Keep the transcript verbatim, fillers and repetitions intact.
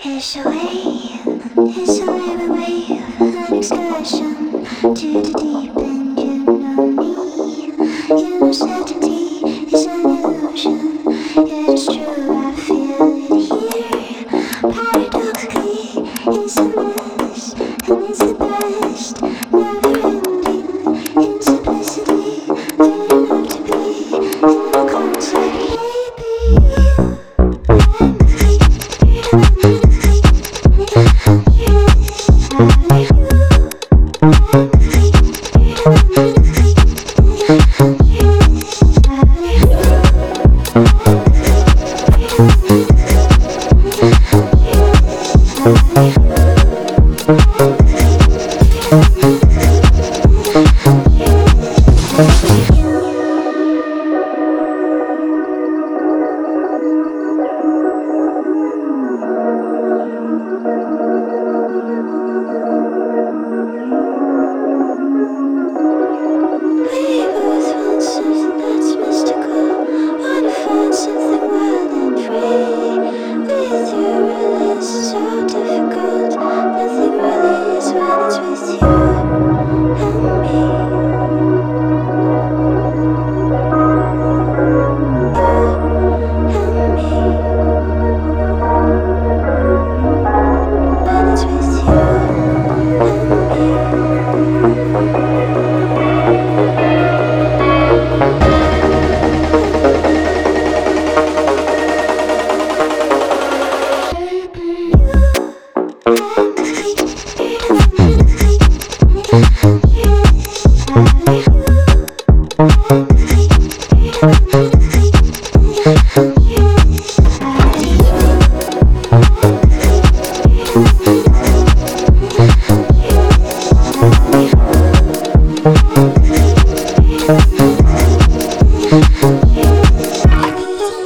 It's a way, it's a way, way of an excursion to the deep end. You know me, you know certainty is an illusion. It is true, I feel it here. Paradoxically, it's a mess, and it's the best. Never ending in simplicity. Good enough to be in a concept, baby. You and me. We'll be right back.